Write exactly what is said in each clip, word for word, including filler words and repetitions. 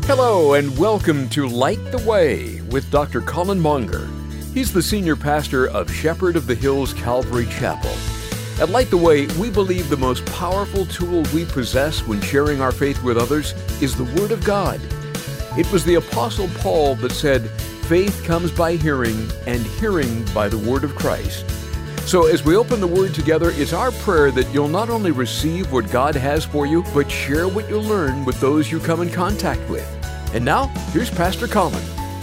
Hello and welcome to Light the Way with Doctor Colin Monger. He's the senior pastor of Shepherd of the Hills Calvary Chapel. At Light the Way, we believe the most powerful tool we possess when sharing our faith with others is the Word of God. It was the Apostle Paul that said, "Faith comes by hearing, and hearing by the Word of Christ." So as we open the Word together, it's our prayer that you'll not only receive what God has for you, but share what you learn with those you come in contact with. And now, here's Pastor Colin.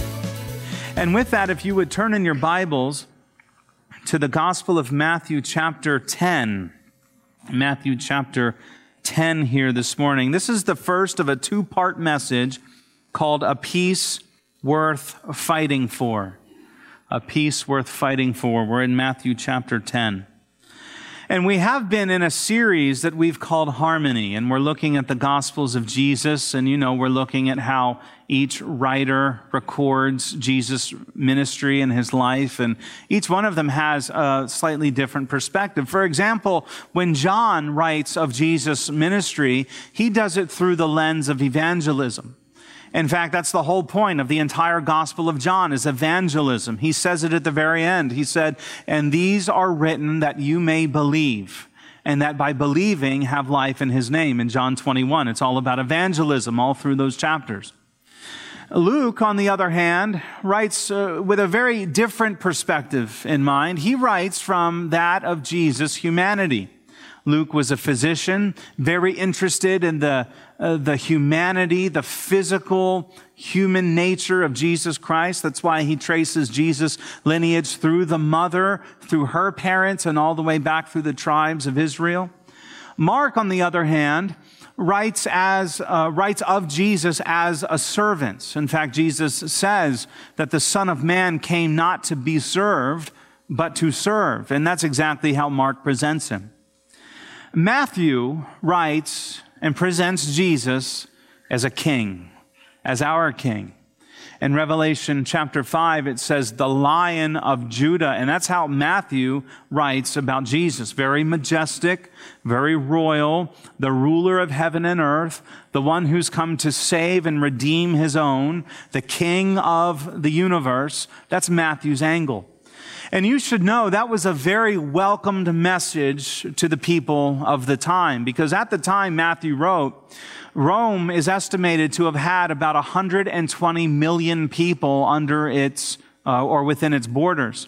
And with that, if you would turn in your Bibles to the Gospel of Matthew chapter ten. Matthew chapter ten here this morning. This is the first of a two-part message called A Peace Worth Fighting For. A Peace Worth Fighting For. We're in Matthew chapter ten. And we have been in a series that we've called Harmony, and we're looking at the Gospels of Jesus, and you know, we're looking at how each writer records Jesus' ministry and his life, and each one of them has a slightly different perspective. For example, when John writes of Jesus' ministry, he does it through the lens of evangelism. In fact, that's the whole point of the entire Gospel of John is evangelism. He says it at the very end. He said, "And these are written that you may believe, and that by believing have life in his name." In John twenty-one, it's all about evangelism all through those chapters. Luke, on the other hand, writes uh, with a very different perspective in mind. He writes from that of Jesus' humanity. Luke was a physician, very interested in the uh, the humanity, the physical human nature of Jesus Christ. That's why he traces Jesus' lineage through the mother, through her parents, and all the way back through the tribes of Israel. Mark, on the other hand, writes as uh, writes of Jesus as a servant. In fact, Jesus says that the Son of Man came not to be served, but to serve. And that's exactly how Mark presents him. Matthew writes and presents Jesus as a king, as our king. In Revelation chapter five, it says, "the Lion of Judah." And that's how Matthew writes about Jesus. Very majestic, very royal, the ruler of heaven and earth, the one who's come to save and redeem his own, the king of the universe. That's Matthew's angle. And you should know that was a very welcomed message to the people of the time, because at the time Matthew wrote, Rome is estimated to have had about one hundred twenty million people under its uh, or within its borders.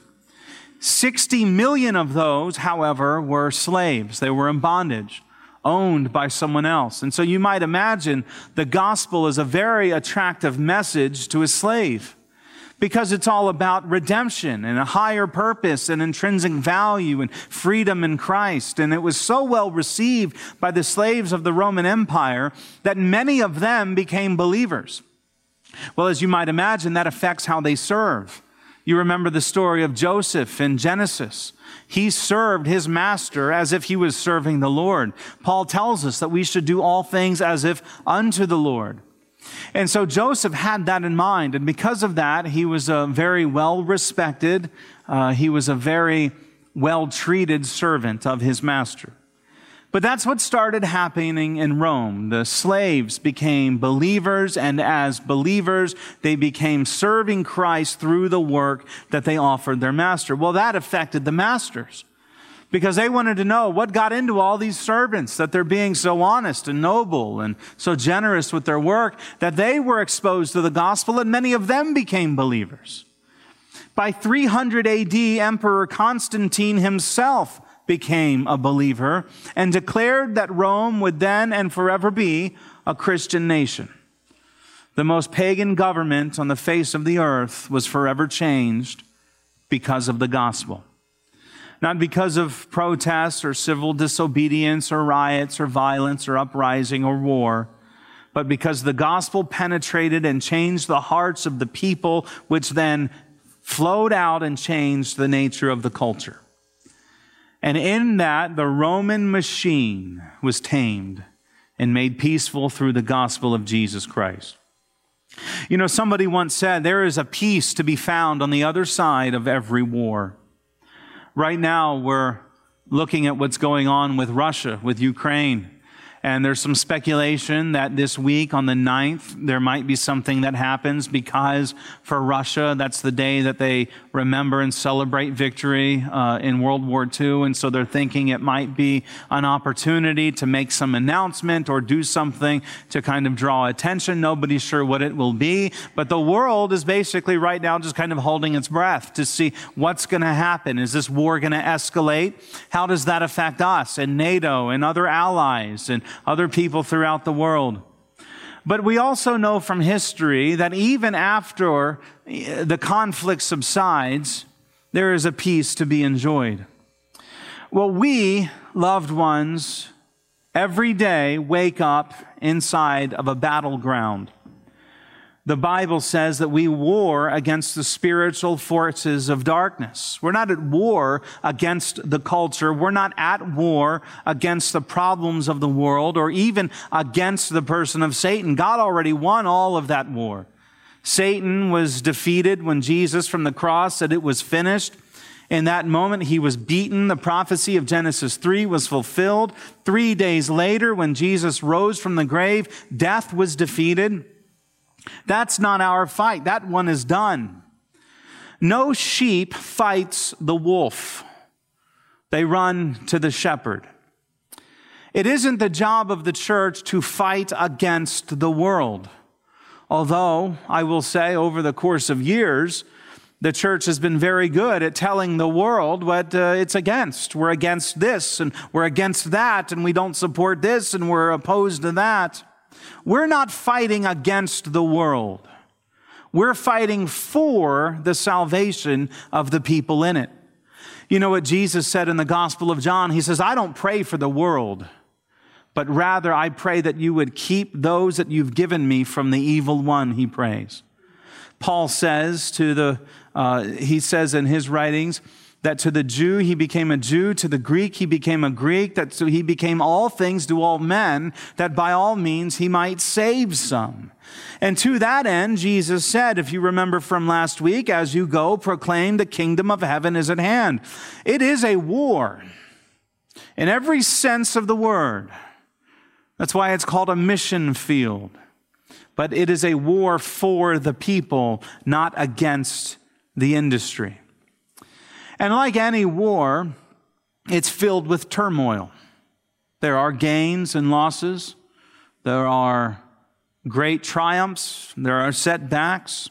sixty million of those, however, were slaves. They were in bondage, owned by someone else. And so you might imagine the gospel is a very attractive message to a slave, because it's all about redemption and a higher purpose and intrinsic value and freedom in Christ. And it was so well received by the slaves of the Roman Empire that many of them became believers. Well, as you might imagine, that affects how they serve. You remember the story of Joseph in Genesis. He served his master as if he was serving the Lord. Paul tells us that we should do all things as if unto the Lord. And so Joseph had that in mind, and because of that, he was a very well-respected, uh, he was a very well-treated servant of his master. But that's what started happening in Rome. The slaves became believers, and as believers, they became serving Christ through the work that they offered their master. Well, that affected the masters, because they wanted to know what got into all these servants, that they're being so honest and noble and so generous with their work, that they were exposed to the gospel, and many of them became believers. By three hundred A D, Emperor Constantine himself became a believer and declared that Rome would then and forever be a Christian nation. The most pagan government on the face of the earth was forever changed because of the gospel. Not because of protests or civil disobedience or riots or violence or uprising or war, but because the gospel penetrated and changed the hearts of the people, which then flowed out and changed the nature of the culture. And in that, the Roman machine was tamed and made peaceful through the gospel of Jesus Christ. You know, somebody once said, there is a peace to be found on the other side of every war. Right now, we're looking at what's going on with Russia, with Ukraine. And there's some speculation that this week on the ninth, there might be something that happens because for Russia, that's the day that they remember and celebrate victory uh, in World War Two. And so they're thinking it might be an opportunity to make some announcement or do something to kind of draw attention. Nobody's sure what it will be. But the world is basically right now just kind of holding its breath to see what's going to happen. Is this war going to escalate? How does that affect us and NATO and other allies and other people throughout the world? But we also know from history that even after the conflict subsides, there is a peace to be enjoyed. Well, we, loved ones, every day wake up inside of a battleground. The Bible says that we war against the spiritual forces of darkness. We're not at war against the culture. We're not at war against the problems of the world or even against the person of Satan. God already won all of that war. Satan was defeated when Jesus from the cross said it was finished. In that moment, he was beaten. The prophecy of Genesis three was fulfilled. Three days later, when Jesus rose from the grave, death was defeated. That's not our fight. That one is done. No sheep fights the wolf. They run to the shepherd. It isn't the job of the church to fight against the world. Although, I will say, over the course of years, the church has been very good at telling the world what uh, it's against. We're against this, and we're against that, and we don't support this, and we're opposed to that. We're not fighting against the world. We're fighting for the salvation of the people in it. You know what Jesus said in the Gospel of John? He says, I don't pray for the world, but rather I pray that you would keep those that you've given me from the evil one, he prays. Paul says to the, uh, he says in his writings, that to the Jew he became a Jew, to the Greek he became a Greek, that so he became all things to all men, that by all means he might save some. And to that end, Jesus said, if you remember from last week, as you go, proclaim the kingdom of heaven is at hand. It is a war in every sense of the word. That's why it's called a mission field. But it is a war for the people, not against the industry. And like any war, it's filled with turmoil. There are gains and losses. There are great triumphs. There are setbacks.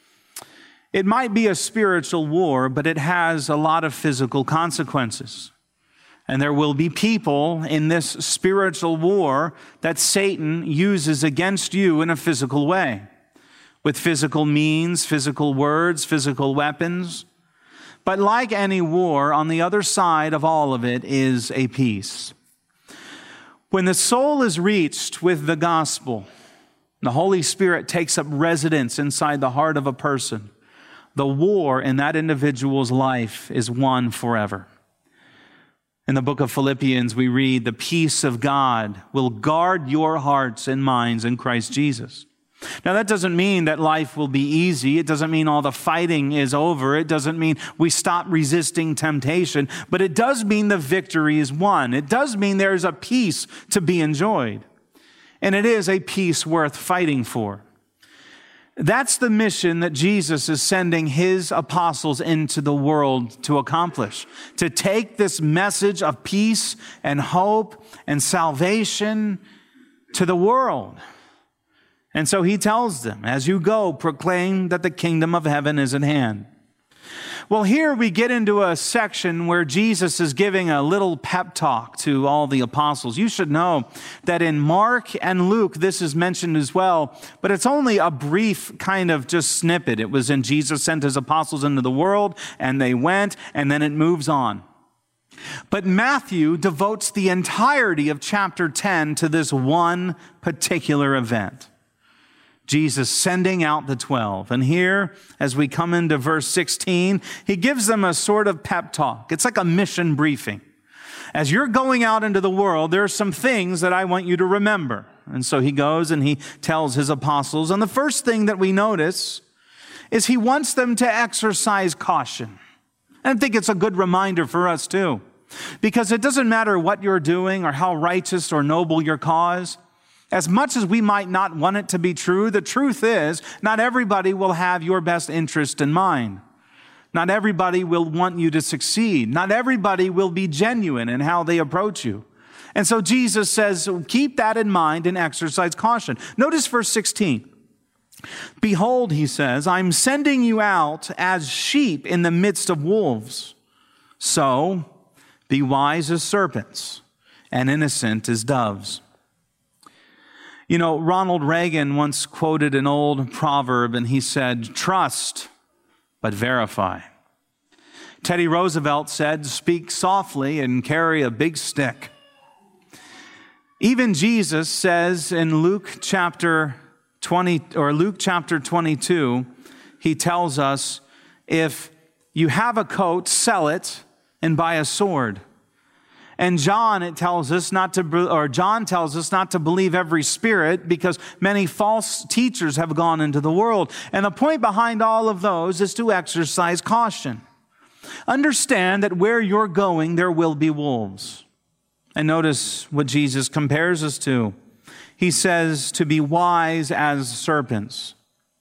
It might be a spiritual war, but it has a lot of physical consequences. And there will be people in this spiritual war that Satan uses against you in a physical way, with physical means, physical words, physical weapons. But like any war, on the other side of all of it is a peace. When the soul is reached with the gospel, the Holy Spirit takes up residence inside the heart of a person. The war in that individual's life is won forever. In the book of Philippians, we read, the peace of God will guard your hearts and minds in Christ Jesus. Now, that doesn't mean that life will be easy. It doesn't mean all the fighting is over. It doesn't mean we stop resisting temptation. But it does mean the victory is won. It does mean there is a peace to be enjoyed. And it is a peace worth fighting for. That's the mission that Jesus is sending his apostles into the world to accomplish. To take this message of peace and hope and salvation to the world. And so he tells them, as you go, proclaim that the kingdom of heaven is at hand. Well, here we get into a section where Jesus is giving a little pep talk to all the apostles. You should know that in Mark and Luke, this is mentioned as well, but it's only a brief kind of just snippet. It was in Jesus sent his apostles into the world, and they went, and then it moves on. But Matthew devotes the entirety of chapter ten to this one particular event. Jesus sending out the twelve. And here, as we come into verse sixteen, he gives them a sort of pep talk. It's like a mission briefing. As you're going out into the world, there are some things that I want you to remember. And so he goes and he tells his apostles. And the first thing that we notice is he wants them to exercise caution. And I think it's a good reminder for us too. Because it doesn't matter what you're doing or how righteous or noble your cause. As much as we might not want it to be true, the truth is not everybody will have your best interest in mind. Not everybody will want you to succeed. Not everybody will be genuine in how they approach you. And so Jesus says, keep that in mind and exercise caution. Notice verse sixteen. Behold, he says, I'm sending you out as sheep in the midst of wolves. So be wise as serpents and innocent as doves. You know, Ronald Reagan once quoted an old proverb, and he said, trust, but verify. Teddy Roosevelt said, speak softly and carry a big stick. Even Jesus says in Luke chapter twenty, or Luke chapter twenty-two, he tells us, if you have a coat, sell it and buy a sword. And John, it tells us not to, or John tells us not to believe every spirit because many false teachers have gone into the world. And the point behind all of those is to exercise caution. Understand that where you're going, there will be wolves. And notice what Jesus compares us to. He says to be wise as serpents.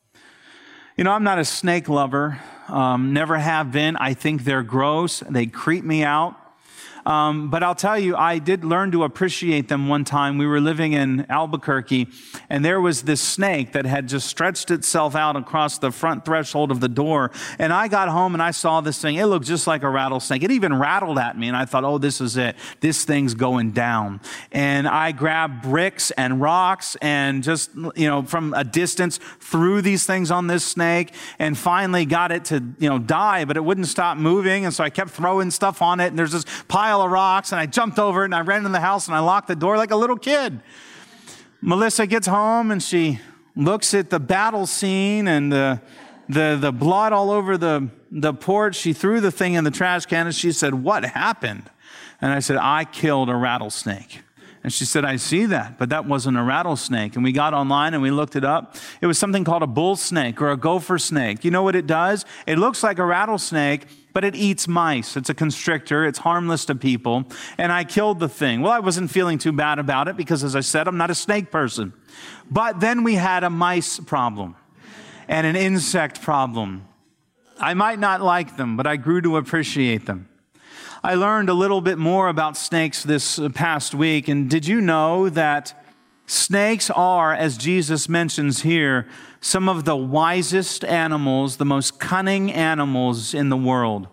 You know, I'm not a snake lover, um, never have been. I think they're gross. They creep me out. Um, but I'll tell you, I did learn to appreciate them one time. We were living in Albuquerque, and there was this snake that had just stretched itself out across the front threshold of the door. And I got home and I saw this thing. It looked just like a rattlesnake. It even rattled at me, and I thought, oh, this is it. This thing's going down. And I grabbed bricks and rocks and just, you know, from a distance threw these things on this snake and finally got it to, you know, die, but it wouldn't stop moving. And so I kept throwing stuff on it, and there's this pile of rocks, and I jumped over it, and I ran in the house, and I locked the door like a little kid. Melissa gets home, and she looks at the battle scene and the the the blood all over the, the porch. She threw the thing in the trash can, and she said, what happened? And I said, I killed a rattlesnake. And she said, I see that, but that wasn't a rattlesnake. And we got online and we looked it up. It was something called a bull snake or a gopher snake. You know what it does? It looks like a rattlesnake, but it eats mice. It's a constrictor. It's harmless to people. And I killed the thing. Well, I wasn't feeling too bad about it because, as I said, I'm not a snake person. But then we had a mice problem and an insect problem. I might not like them, but I grew to appreciate them. I learned a little bit more about snakes this past week. And did you know that snakes are, as Jesus mentions here, some of the wisest animals, the most cunning animals in the world?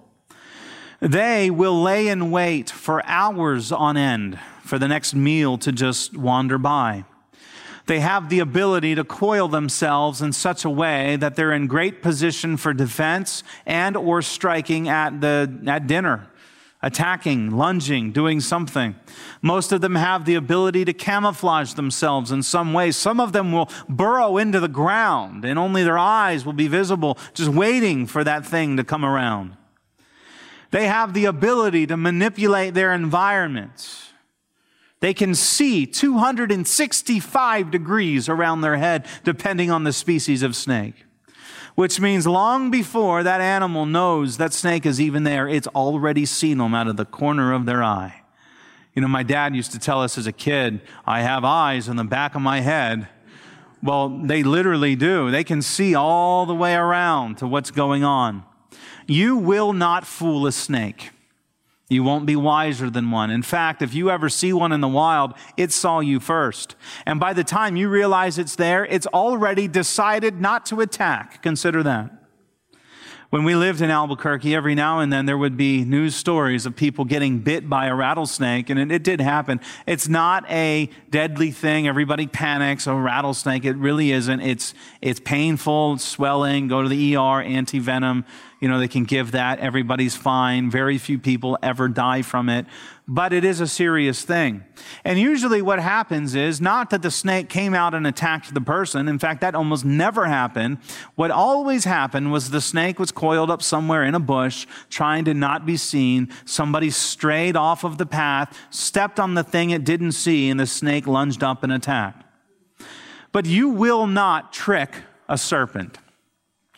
They will lay in wait for hours on end for the next meal to just wander by. They have the ability to coil themselves in such a way that they're in great position for defense and or striking at the at dinner. Attacking, lunging, doing something. Most of them have the ability to camouflage themselves in some way. Some of them will burrow into the ground and only their eyes will be visible, just waiting for that thing to come around. They have the ability to manipulate their environments. They can see two hundred sixty-five degrees around their head, depending on the species of snake. Which means long before that animal knows that snake is even there, it's already seen them out of the corner of their eye. You know, my dad used to tell us as a kid, I have eyes in the back of my head. Well, they literally do. They can see all the way around to what's going on. You will not fool a snake. You won't be wiser than one. In fact, if you ever see one in the wild, it saw you first. And by the time you realize it's there, it's already decided not to attack. Consider that. When we lived in Albuquerque, every now and then there would be news stories of people getting bit by a rattlesnake, and it, it did happen. It's not a deadly thing. Everybody panics, a rattlesnake. It really isn't. It's, it's painful, it's swelling, go to the E R, anti-venom. You know, they can give that. Everybody's fine. Very few people ever die from it. But it is a serious thing. And usually what happens is not that the snake came out and attacked the person. In fact, that almost never happened. What always happened was the snake was coiled up somewhere in a bush, trying to not be seen. Somebody strayed off of the path, stepped on the thing it didn't see, and the snake lunged up and attacked. But you will not trick a serpent.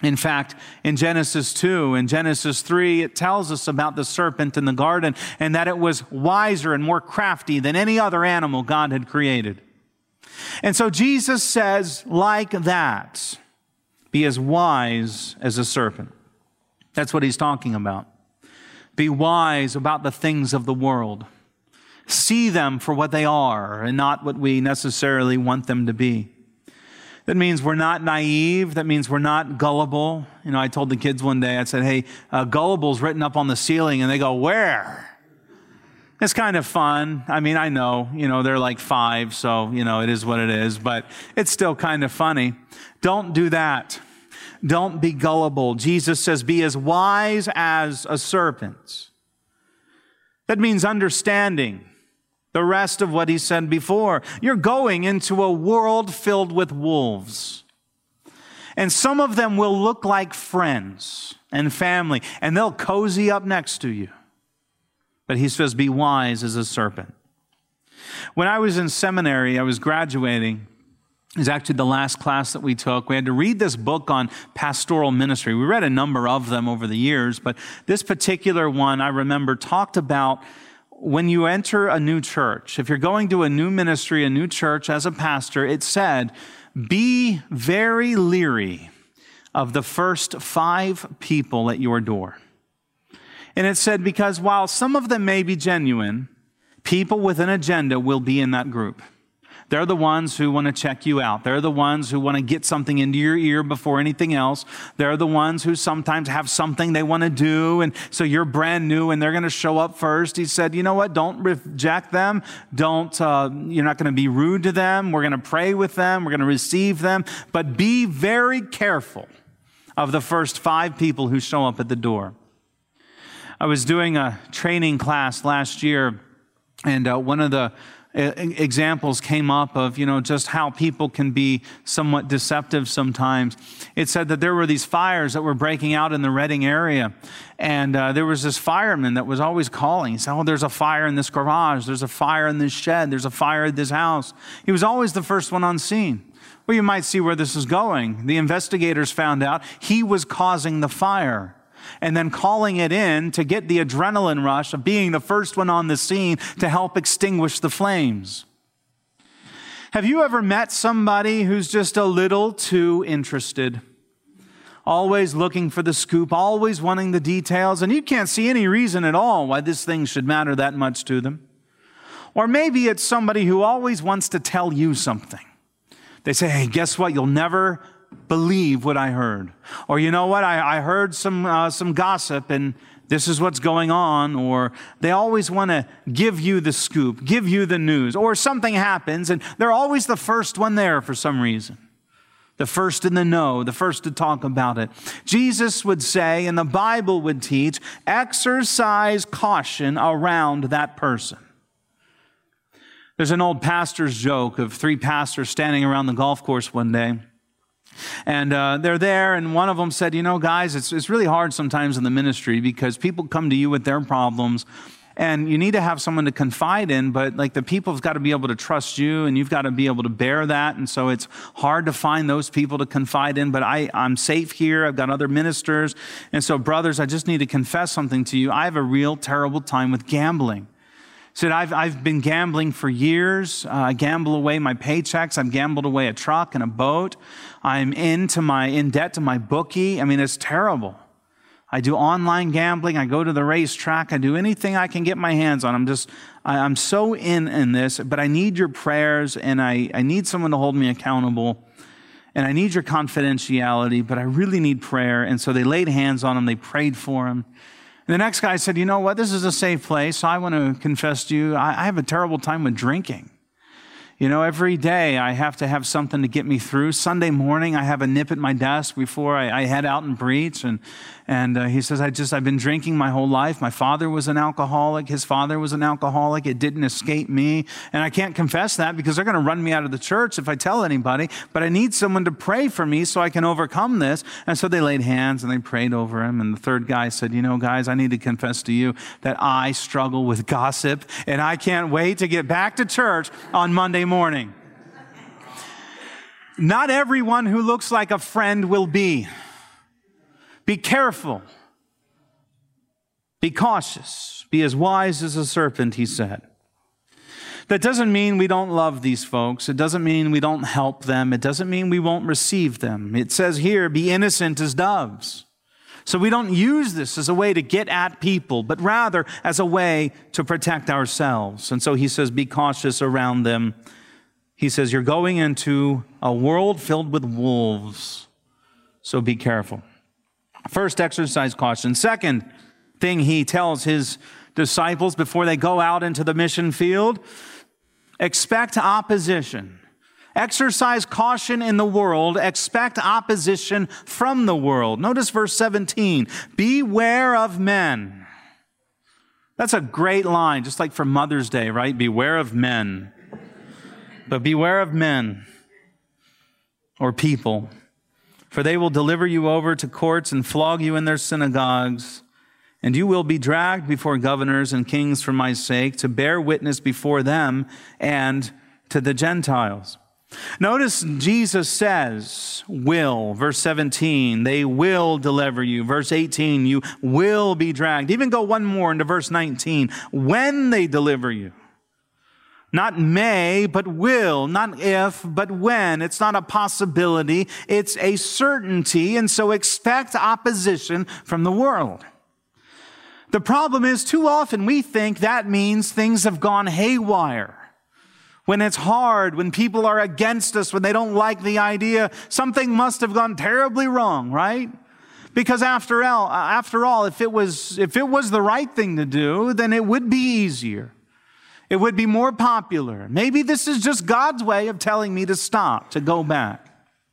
In fact, in Genesis two and Genesis three, it tells us about the serpent in the garden and that it was wiser and more crafty than any other animal God had created. And so Jesus says, like that, be as wise as a serpent. That's what he's talking about. Be wise about the things of the world. See them for what they are and not what we necessarily want them to be. That means we're not naive. That means we're not gullible. You know, I told the kids one day, I said, hey, uh, gullible's written up on the ceiling, and they go, where? It's kind of fun. I mean, I know, you know, they're like five, so, you know, it is what it is, but it's still kind of funny. Don't do that. Don't be gullible. Jesus says, be as wise as a serpent. That means understanding the rest of what he said before. You're going into a world filled with wolves. And some of them will look like friends and family, and they'll cozy up next to you. But he says, be wise as a serpent. When I was in seminary, I was graduating. It was actually the last class that we took. We had to read this book on pastoral ministry. We read a number of them over the years, but this particular one, I remember, talked about when you enter a new church, if you're going to a new ministry, a new church as a pastor, it said, be very leery of the first five people at your door. And it said, because while some of them may be genuine, people with an agenda will be in that group. They're the ones who want to check you out. They're the ones who want to get something into your ear before anything else. They're the ones who sometimes have something they want to do, and so you're brand new, and they're going to show up first. He said, you know what? Don't reject them. Don't. Uh, you're not going to be rude to them. We're going to pray with them. We're going to receive them. But be very careful of the first five people who show up at the door. I was doing a training class last year, and uh, one of the examples came up of, you know, just how people can be somewhat deceptive sometimes. It said that there were these fires that were breaking out in the Reading area. And uh, there was this fireman that was always calling. He said, oh, there's a fire in this garage. There's a fire in this shed. There's a fire at this house. He was always the first one on scene. Well, you might see where this is going. The investigators found out he was causing the fire, and then calling it in to get the adrenaline rush of being the first one on the scene to help extinguish the flames. Have you ever met somebody who's just a little too interested? Always looking for the scoop, always wanting the details, and you can't see any reason at all why this thing should matter that much to them. Or maybe it's somebody who always wants to tell you something. They say, hey, guess what? You'll never believe what I heard. Or you know what, I, I heard some uh, some gossip and this is what's going on. Or they always want to give you the scoop, give you the news. Or something happens and they're always the first one there for some reason. The first in the know, the first to talk about it. Jesus would say, and the Bible would teach, exercise caution around that person. There's an old pastor's joke of three pastors standing around the golf course one day. And uh, they're there, and one of them said, you know, guys, it's, it's really hard sometimes in the ministry because people come to you with their problems, and you need to have someone to confide in, but like the people have got to be able to trust you, and you've got to be able to bear that, and so it's hard to find those people to confide in, but I, I'm safe here. I've got other ministers, and so brothers, I just need to confess something to you. I have a real terrible time with gambling. He said, I've, I've been gambling for years. Uh, I gamble away my paychecks. I've gambled away a truck and a boat. I'm into my, in debt to my bookie. I mean, it's terrible. I do online gambling. I go to the racetrack. I do anything I can get my hands on. I'm just, I, I'm so in in this, but I need your prayers, and I, I need someone to hold me accountable, and I need your confidentiality, but I really need prayer. And so they laid hands on him. They prayed for him. And the next guy said, you know what, this is a safe place. So I want to confess to you, I, I have a terrible time with drinking. You know, every day I have to have something to get me through. Sunday morning, I have a nip at my desk before I, I head out and preach. And and uh, he says, I just, I've been drinking my whole life. My father was an alcoholic. His father was an alcoholic. It didn't escape me. And I can't confess that because they're going to run me out of the church if I tell anybody. But I need someone to pray for me so I can overcome this. And so they laid hands and they prayed over him. And the third guy said, you know, guys, I need to confess to you that I struggle with gossip. And I can't wait to get back to church on Monday morning. Not everyone who looks like a friend will be. Be careful. Be cautious. Be as wise as a serpent, he said. That doesn't mean we don't love these folks. It doesn't mean we don't help them. It doesn't mean we won't receive them. It says here, be innocent as doves. So we don't use this as a way to get at people, but rather as a way to protect ourselves. And so he says, be cautious around them. He says, you're going into a world filled with wolves, so be careful. First, exercise caution. Second thing he tells his disciples before they go out into the mission field, expect opposition. Exercise caution in the world. Expect opposition from the world. Notice verse seventeen. Beware of men. That's a great line, just like for Mother's Day, right? Beware of men. But beware of men or people, for they will deliver you over to courts and flog you in their synagogues, and you will be dragged before governors and kings for my sake to bear witness before them and to the Gentiles. Notice Jesus says, will, verse seventeen, they will deliver you. Verse eighteen, you will be dragged. Even go one more into verse nineteen, when they deliver you. Not may, but will. Not if, but when. It's not a possibility. It's a certainty. And so expect opposition from the world. The problem is too often we think that means things have gone haywire. When it's hard, when people are against us, when they don't like the idea, something must have gone terribly wrong, right? Because after all, after all, if it was, if it was the right thing to do, then it would be easier. It would be more popular. Maybe this is just God's way of telling me to stop, to go back.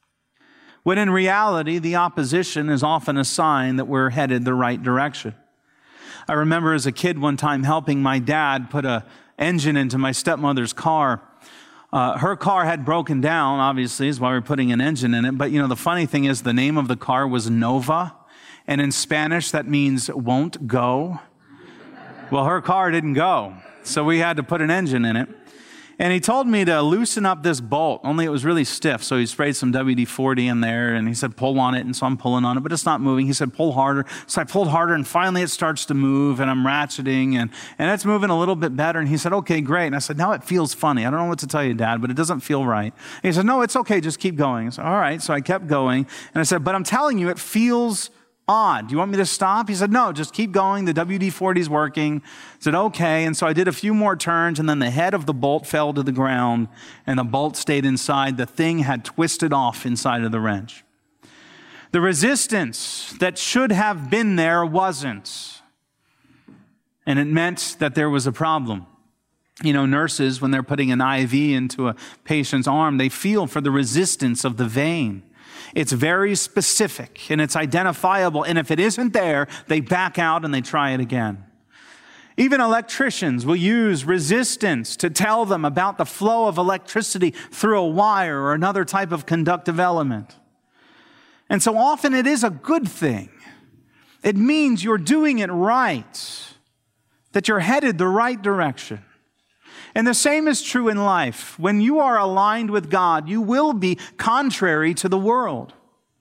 When in reality, the opposition is often a sign that we're headed the right direction. I remember as a kid one time helping my dad put a engine into my stepmother's car. Uh, her car had broken down, obviously, is why we're putting an engine in it. But, you know, the funny thing is the name of the car was Nova. And in Spanish, that means won't go. Well, her car didn't go. So we had to put an engine in it. And he told me to loosen up this bolt, only it was really stiff. So he sprayed some W D forty in there, and he said, pull on it. And so I'm pulling on it, but it's not moving. He said, pull harder. So I pulled harder, and finally it starts to move, and I'm ratcheting, and, and it's moving a little bit better. And he said, okay, great. And I said, now it feels funny. I don't know what to tell you, Dad, but it doesn't feel right. And he said, no, it's okay. Just keep going. I said, all right. So I kept going, and I said, but I'm telling you, it feels odd. Do you want me to stop? He said, no, just keep going. The W D forty is working. I said, okay. And so I did a few more turns, and then the head of the bolt fell to the ground, and the bolt stayed inside. The thing had twisted off inside of the wrench. The resistance that should have been there wasn't. And it meant that there was a problem. You know, nurses, when they're putting an I V into a patient's arm, they feel for the resistance of the vein. It's very specific and it's identifiable. And if it isn't there, they back out and they try it again. Even electricians will use resistance to tell them about the flow of electricity through a wire or another type of conductive element. And so often it is a good thing. It means you're doing it right, that you're headed the right direction. And the same is true in life. When you are aligned with God, you will be contrary to the world.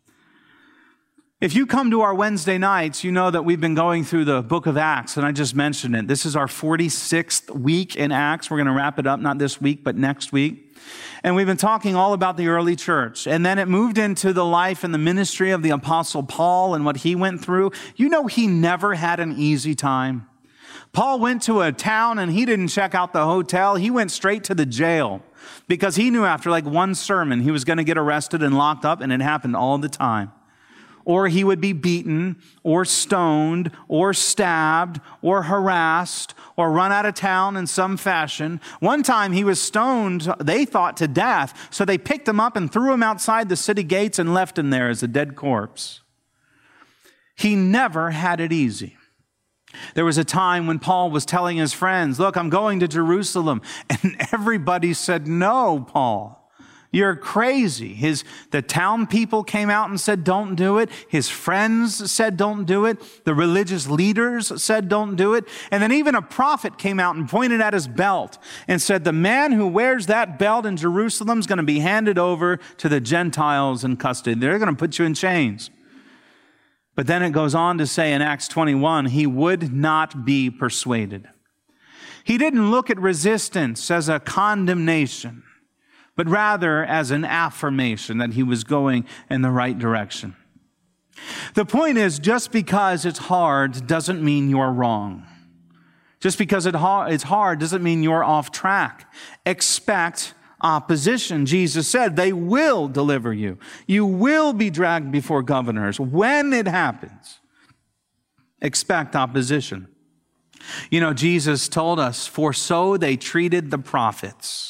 If you come to our Wednesday nights, you know that we've been going through the book of Acts, and I just mentioned it. This is our forty-sixth week in Acts. We're going to wrap it up, not this week, but next week. And we've been talking all about the early church. And then it moved into the life and the ministry of the Apostle Paul and what he went through. You know, he never had an easy time. Paul went to a town and he didn't check out the hotel. He went straight to the jail because he knew after like one sermon he was going to get arrested and locked up, and it happened all the time. Or he would be beaten or stoned or stabbed or harassed or run out of town in some fashion. One time he was stoned, they thought, to death. So they picked him up and threw him outside the city gates and left him there as a dead corpse. He never had it easy. There was a time when Paul was telling his friends, look, I'm going to Jerusalem. And everybody said, no, Paul, you're crazy. His, the town people came out and said, don't do it. His friends said, don't do it. The religious leaders said, don't do it. And then even a prophet came out and pointed at his belt and said, the man who wears that belt in Jerusalem is going to be handed over to the Gentiles in custody. They're going to put you in chains. But then it goes on to say in Acts twenty-one, he would not be persuaded. He didn't look at resistance as a condemnation, but rather as an affirmation that he was going in the right direction. The point is, just because it's hard doesn't mean you're wrong. Just because it ha- it's hard doesn't mean you're off track. Expect opposition. Jesus said, they will deliver you. You will be dragged before governors. When it happens, expect opposition. You know, Jesus told us, for so they treated the prophets.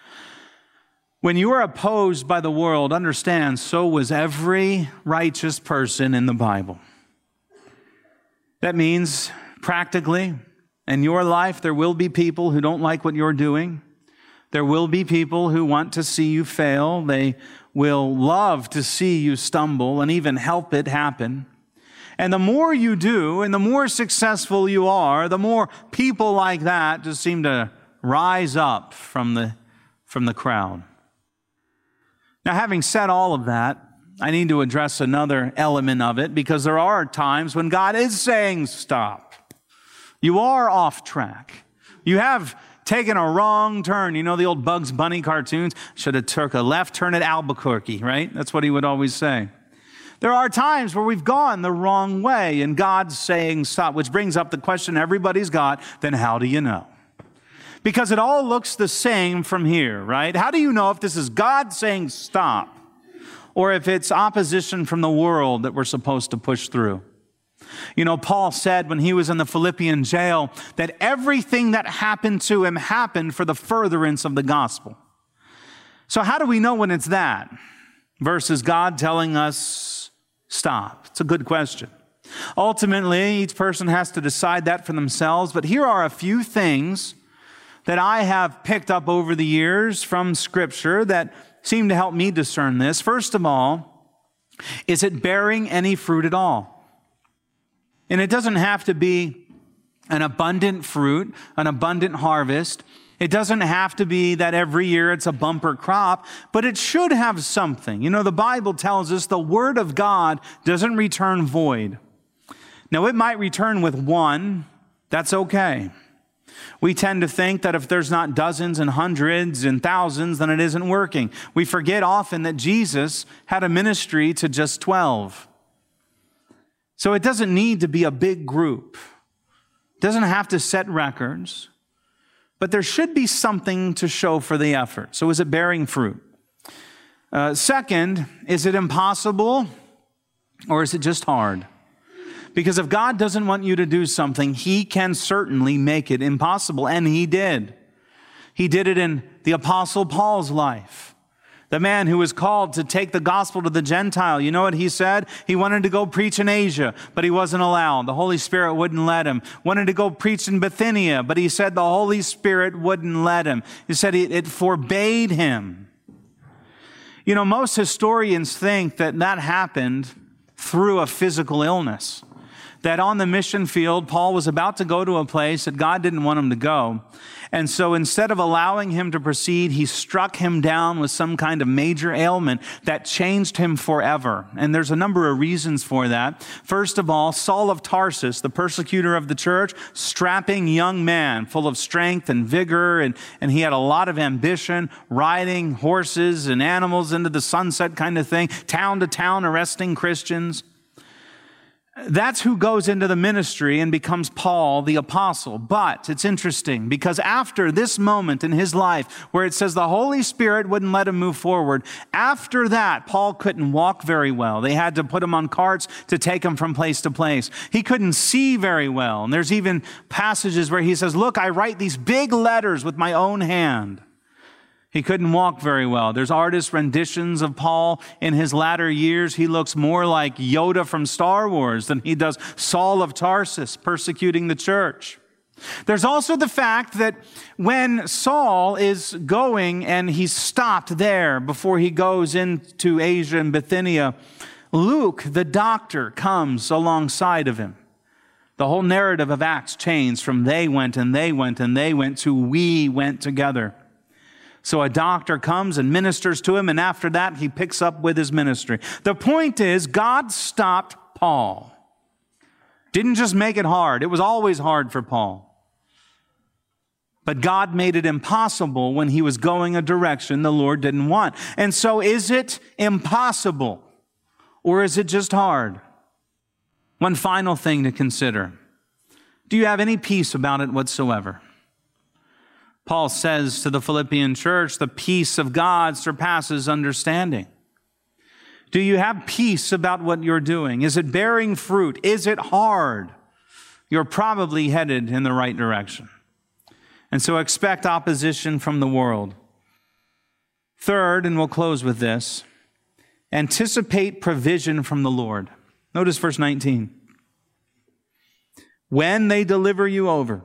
When you are opposed by the world, understand, so was every righteous person in the Bible. That means, practically, in your life, there will be people who don't like what you're doing. There will be people who want to see you fail. They will love to see you stumble and even help it happen. And the more you do and the more successful you are, the more people like that just seem to rise up from the, from the crowd. Now, having said all of that, I need to address another element of it, because there are times when God is saying stop. You are off track. You have taken a wrong turn. You know the old Bugs Bunny cartoons? Should have took a left turn at Albuquerque, right? That's what he would always say. There are times where we've gone the wrong way and God's saying stop, which brings up the question everybody's got, then how do you know? Because it all looks the same from here, right? How do you know if this is God saying stop or if it's opposition from the world that we're supposed to push through? You know, Paul said when he was in the Philippian jail that everything that happened to him happened for the furtherance of the gospel. So how do we know when it's that versus God telling us stop? It's a good question. Ultimately, each person has to decide that for themselves, but here are a few things that I have picked up over the years from Scripture that seem to help me discern this. First of all, is it bearing any fruit at all? And it doesn't have to be an abundant fruit, an abundant harvest. It doesn't have to be that every year it's a bumper crop, but it should have something. You know, the Bible tells us the Word of God doesn't return void. Now, it might return with one. That's okay. We tend to think that if there's not dozens and hundreds and thousands, then it isn't working. We forget often that Jesus had a ministry to just twelve. So it doesn't need to be a big group. It doesn't have to set records. But there should be something to show for the effort. So is it bearing fruit? Uh, second, is it impossible or is it just hard? Because if God doesn't want you to do something, He can certainly make it impossible. And He did. He did it in the Apostle Paul's life. The man who was called to take the gospel to the Gentile. You know what he said? He wanted to go preach in Asia, but he wasn't allowed. The Holy Spirit wouldn't let him. Wanted to go preach in Bithynia, but he said the Holy Spirit wouldn't let him. He said it forbade him. You know, most historians think that that happened through a physical illness. That on the mission field, Paul was about to go to a place that God didn't want him to go. And so instead of allowing him to proceed, he struck him down with some kind of major ailment that changed him forever. And there's a number of reasons for that. First of all, Saul of Tarsus, the persecutor of the church, strapping young man, full of strength and vigor, and, and he had a lot of ambition, riding horses and animals into the sunset kind of thing, town to town arresting Christians. That's who goes into the ministry and becomes Paul the apostle. But it's interesting because after this moment in his life where it says the Holy Spirit wouldn't let him move forward, after that, Paul couldn't walk very well. They had to put him on carts to take him from place to place. He couldn't see very well. And there's even passages where he says, look, I write these big letters with my own hand. He couldn't walk very well. There's artist renditions of Paul in his latter years. He looks more like Yoda from Star Wars than he does Saul of Tarsus persecuting the church. There's also the fact that when Saul is going and he's stopped there before he goes into Asia and Bithynia, Luke, the doctor, comes alongside of him. The whole narrative of Acts changed from they went and they went and they went to we went together. So a doctor comes and ministers to him, and after that, he picks up with his ministry. The point is, God stopped Paul. Didn't just make it hard. It was always hard for Paul. But God made it impossible when he was going a direction the Lord didn't want. And so is it impossible or is it just hard? One final thing to consider. Do you have any peace about it whatsoever? Paul says to the Philippian church, the peace of God surpasses understanding. Do you have peace about what you're doing? Is it bearing fruit? Is it hard? You're probably headed in the right direction. And so expect opposition from the world. Third, and we'll close with this, anticipate provision from the Lord. Notice verse nineteen. When they deliver you over,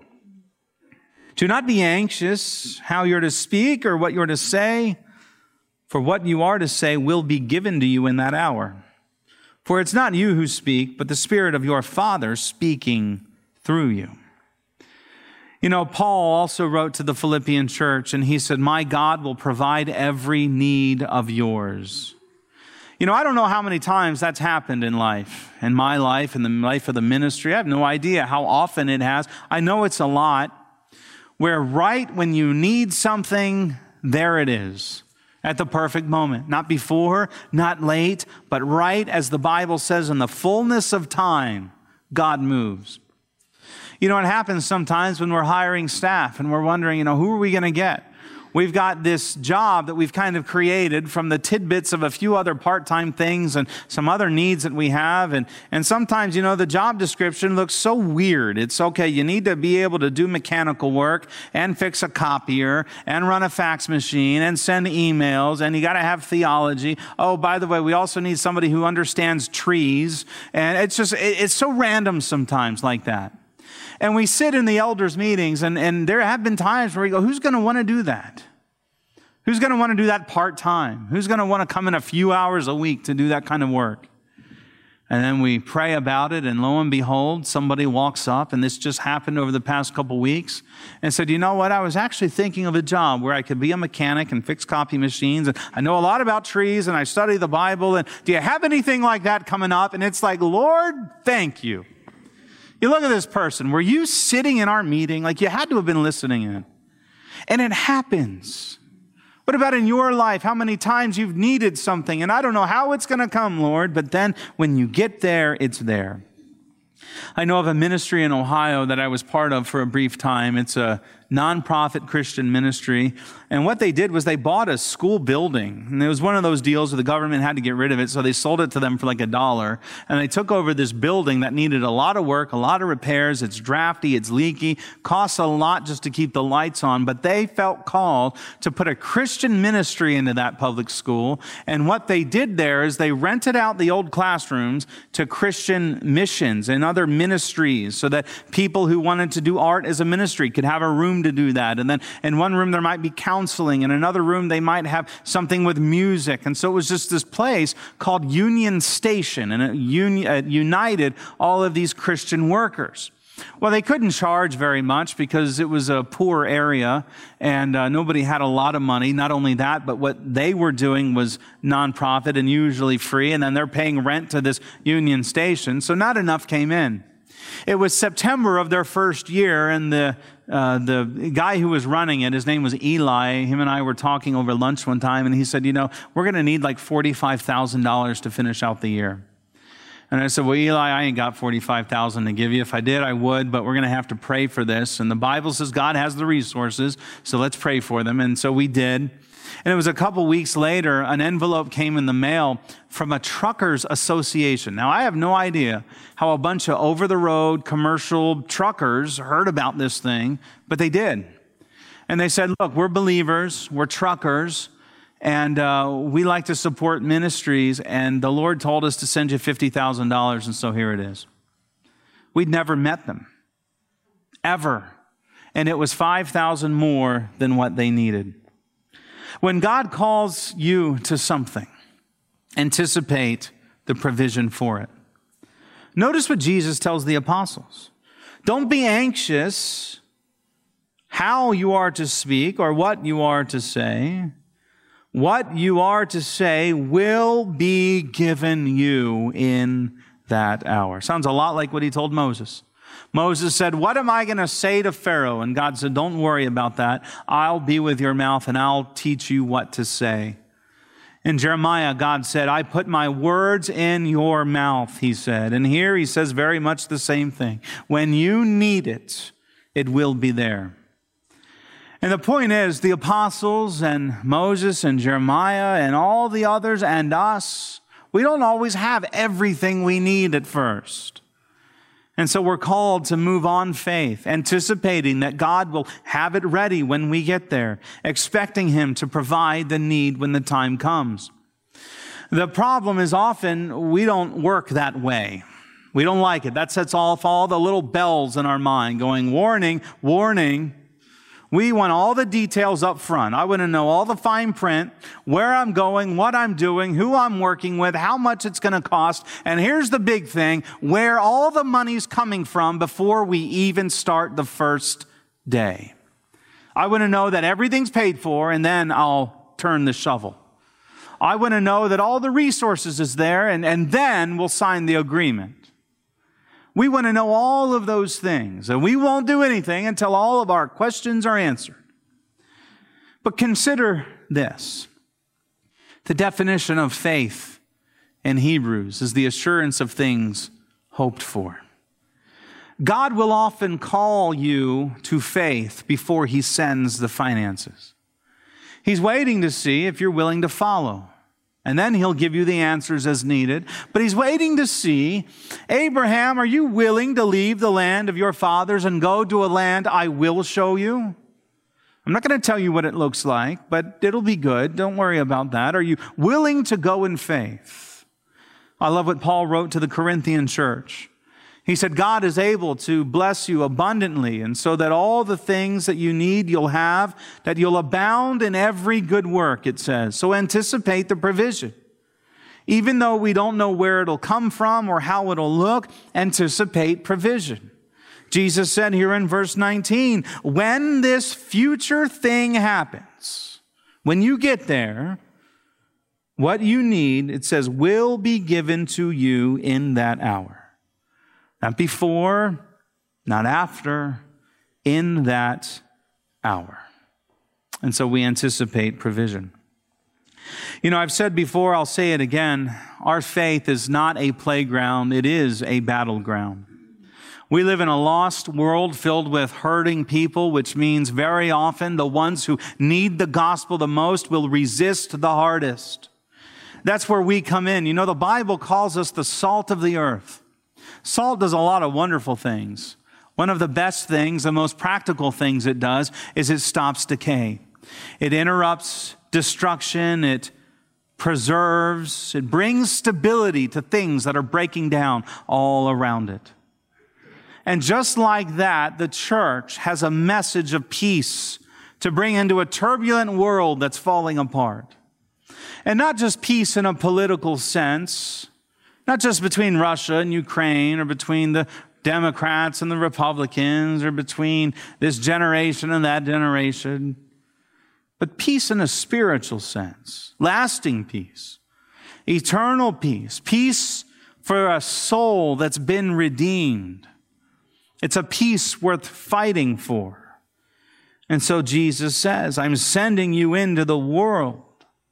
do not be anxious how you're to speak or what you're to say, for what you are to say will be given to you in that hour. For it's not you who speak, but the Spirit of your Father speaking through you. You know, Paul also wrote to the Philippian church, and he said, my God will provide every need of yours. You know, I don't know how many times that's happened in life, in my life, in the life of the ministry. I have no idea how often it has. I know it's a lot, where right when you need something, there it is, at the perfect moment. Not before, not late, but right as the Bible says, in the fullness of time, God moves. You know, it happens sometimes when we're hiring staff and we're wondering, you know, who are we going to get? We've got this job that we've kind of created from the tidbits of a few other part-time things and some other needs that we have. And, and sometimes, you know, the job description looks so weird. It's okay, you need to be able to do mechanical work and fix a copier and run a fax machine and send emails, and you got to have theology. Oh, by the way, we also need somebody who understands trees. And it's just, it's so random sometimes like that. And we sit in the elders' meetings, and, and there have been times where we go, who's going to want to do that? Who's going to want to do that part-time? Who's going to want to come in a few hours a week to do that kind of work? And then we pray about it, and lo and behold, somebody walks up, and this just happened over the past couple weeks, and said, you know what, I was actually thinking of a job where I could be a mechanic and fix copy machines, and I know a lot about trees, and I study the Bible, and do you have anything like that coming up? And it's like, Lord, thank you. You look at this person. Were you sitting in our meeting? Like, you had to have been listening in. And it happens. What about in your life? How many times you've needed something? And I don't know how it's going to come, Lord, but then when you get there, it's there. I know of a ministry in Ohio that I was part of for a brief time. It's a nonprofit Christian ministry. And what they did was they bought a school building. And it was one of those deals where the government had to get rid of it, so they sold it to them for like a dollar. And they took over this building that needed a lot of work, a lot of repairs. It's drafty, it's leaky, costs a lot just to keep the lights on. But they felt called to put a Christian ministry into that public school. And what they did there is they rented out the old classrooms to Christian missions and other ministries so that people who wanted to do art as a ministry could have a room to do that. And then in one room there might be counseling. In another room they might have something with music. And so it was just this place called Union Station, and it uni- uh, united all of these Christian workers. Well, they couldn't charge very much because it was a poor area and uh, nobody had a lot of money. Not only that, but what they were doing was nonprofit and usually free, and then they're paying rent to this Union Station, so not enough came in. It was September of their first year, and the uh, the guy who was running it, his name was Eli. Him and I were talking over lunch one time, and he said, you know, we're going to need like forty-five thousand dollars to finish out the year. And I said, well, Eli, I ain't got forty-five thousand dollars to give you. If I did, I would, but we're going to have to pray for this. And the Bible says God has the resources, so let's pray for them. And so we did. And it was a couple weeks later, an envelope came in the mail from a truckers association. Now, I have no idea how a bunch of over-the-road commercial truckers heard about this thing, but they did. And they said, look, we're believers, we're truckers, and uh, we like to support ministries, and the Lord told us to send you fifty thousand dollars, and so here it is. We'd never met them, ever. And it was five thousand dollars more than what they needed. When God calls you to something, anticipate the provision for it. Notice what Jesus tells the apostles. Don't be anxious how you are to speak or what you are to say. What you are to say will be given you in that hour. Sounds a lot like what he told Moses. Moses said, what am I going to say to Pharaoh? And God said, don't worry about that. I'll be with your mouth and I'll teach you what to say. In Jeremiah, God said, I put my words in your mouth, he said. And here he says very much the same thing. When you need it, it will be there. And the point is, the apostles and Moses and Jeremiah and all the others and us, we don't always have everything we need at first. And so we're called to move on faith, anticipating that God will have it ready when we get there, expecting him to provide the need when the time comes. The problem is often we don't work that way. We don't like it. That sets off all the little bells in our mind going, warning, warning. We want all the details up front. I want to know all the fine print, where I'm going, what I'm doing, who I'm working with, how much it's going to cost. And here's the big thing, where all the money's coming from before we even start the first day. I want to know that everything's paid for, and then I'll turn the shovel. I want to know that all the resources is there, and, and then we'll sign the agreement. We want to know all of those things, and we won't do anything until all of our questions are answered. But consider this. The definition of faith in Hebrews is the assurance of things hoped for. God will often call you to faith before he sends the finances. He's waiting to see if you're willing to follow. And then he'll give you the answers as needed. But he's waiting to see, Abraham, are you willing to leave the land of your fathers and go to a land I will show you? I'm not going to tell you what it looks like, but it'll be good. Don't worry about that. Are you willing to go in faith? I love what Paul wrote to the Corinthian church. He said, God is able to bless you abundantly, and so that all the things that you need you'll have, that you'll abound in every good work, it says. So anticipate the provision. Even though we don't know where it'll come from or how it'll look, anticipate provision. Jesus said here in verse nineteen, when this future thing happens, when you get there, what you need, it says, will be given to you in that hour. Not before, not after, in that hour. And so we anticipate provision. You know, I've said before, I'll say it again, our faith is not a playground, it is a battleground. We live in a lost world filled with hurting people, which means very often the ones who need the gospel the most will resist the hardest. That's where we come in. You know, the Bible calls us the salt of the earth. Salt does a lot of wonderful things. One of the best things, the most practical things it does, is it stops decay. It interrupts destruction. It preserves. It brings stability to things that are breaking down all around it. And just like that, the church has a message of peace to bring into a turbulent world that's falling apart. And not just peace in a political sense, not just between Russia and Ukraine, or between the Democrats and the Republicans, or between this generation and that generation, but peace in a spiritual sense, lasting peace, eternal peace, peace for a soul that's been redeemed. It's a peace worth fighting for. And so Jesus says, I'm sending you into the world.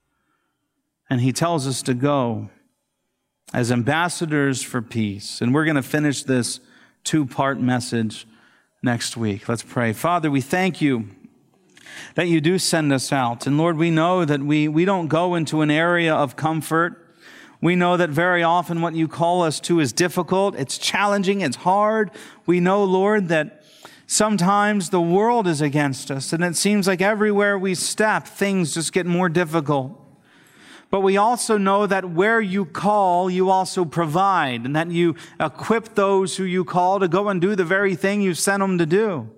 And he tells us to go as ambassadors for peace. And we're going to finish this two-part message next week. Let's pray. Father, we thank you that you do send us out. And Lord, we know that we, we don't go into an area of comfort. We know that very often what you call us to is difficult. It's challenging. It's hard. We know, Lord, that sometimes the world is against us. And it seems like everywhere we step, things just get more difficult. But we also know that where you call, you also provide, and that you equip those who you call to go and do the very thing you sent them to do.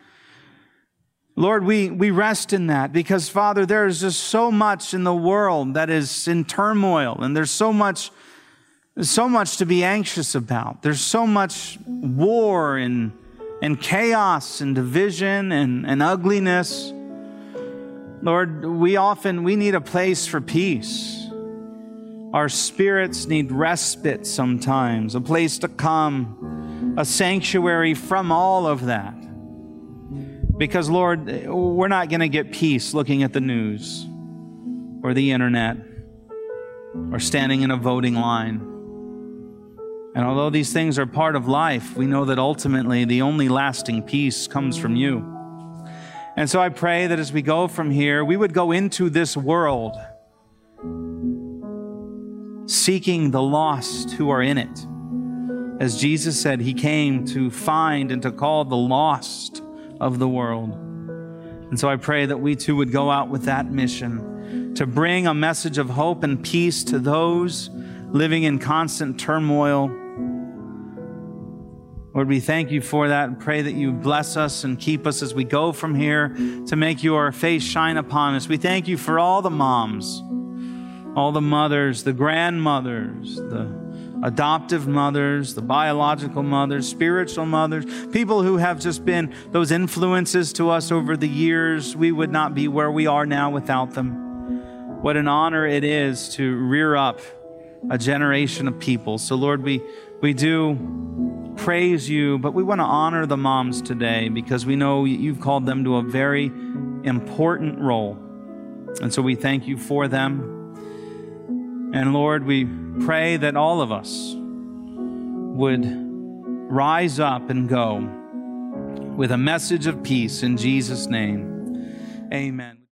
Lord, we, we rest in that because, Father, there is just so much in the world that is in turmoil, and there's so much, so much to be anxious about. There's so much war and, and chaos and division and, and ugliness. Lord, we often, we need a place for peace. Our spirits need respite sometimes, a place to come, a sanctuary from all of that. Because, Lord, we're not going to get peace looking at the news or the internet or standing in a voting line. And although these things are part of life, we know that ultimately the only lasting peace comes from you. And so I pray that as we go from here, we would go into this world seeking the lost who are in it. As Jesus said, he came to find and to call the lost of the world. And so I pray that we too would go out with that mission to bring a message of hope and peace to those living in constant turmoil. Lord, we thank you for that and pray that you bless us and keep us as we go from here to make your face shine upon us. We thank you for all the moms, all the mothers, the grandmothers, the adoptive mothers, the biological mothers, spiritual mothers, people who have just been those influences to us over the years. We would not be where we are now without them. What an honor it is to rear up a generation of people. So Lord, we, we do praise you, but we want to honor the moms today because we know you've called them to a very important role. And so we thank you for them. And Lord, we pray that all of us would rise up and go with a message of peace in Jesus' name. Amen.